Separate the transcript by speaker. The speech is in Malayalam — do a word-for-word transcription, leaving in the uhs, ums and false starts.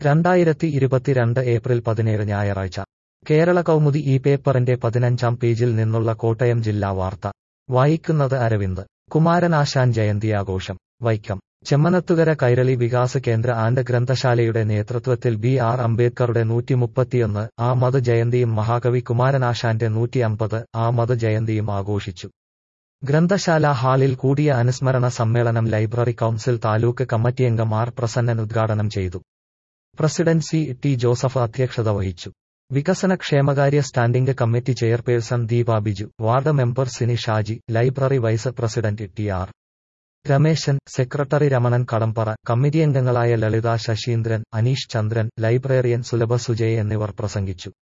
Speaker 1: രണ്ടായിരത്തി ഇരുപത്തിരണ്ട് ഏപ്രിൽ പതിനേഴ് ഞായറാഴ്ച കേരള കൗമുദി ഈ പേപ്പറിന്റെ പതിനഞ്ചാം പേജിൽ നിന്നുള്ള കോട്ടയം ജില്ലാ വാർത്ത വായിക്കുന്നത് അരവിന്ദ്. കുമാരനാശാൻ ജയന്തിയാഘോഷം വൈക്കം. ചെമ്മനത്തുകര കൈരളി വികാസ് കേന്ദ്ര ആൻഡ് ഗ്രന്ഥശാലയുടെ നേതൃത്വത്തിൽ ബി ആർ അംബേദ്കറുടെ നൂറ്റിമുപ്പത്തിയൊന്ന് ആമത് ജയന്തിയും മഹാകവി കുമാരനാശാന്റെ നൂറ്റിയമ്പത് ആമത് ജയന്തിയും ആഘോഷിച്ചു. ഗ്രന്ഥശാല ഹാളിൽ കൂടിയ അനുസ്മരണ സമ്മേളനം ലൈബ്രറി കൗൺസിൽ താലൂക്ക് കമ്മിറ്റിയംഗം ആർ പ്രസന്നൻ ഉദ്ഘാടനം ചെയ്തു. പ്രസിഡന്റ് സി ടി ജോസഫ് അധ്യക്ഷത വഹിച്ചു. വികസന ക്ഷേമകാര്യ standing committee chairperson Deepa Biju, ward member Sini Shaji, library vice president T R Rameshan, secretary Ramanan Kadampara, കമ്മിറ്റിയംഗങ്ങളായ ലളിത ശശീന്ദ്രൻ, അനീഷ് ചന്ദ്രൻ, ലൈബ്രറിയൻ സുലഭ സുജയ് എന്നിവർ പ്രസംഗിച്ചു.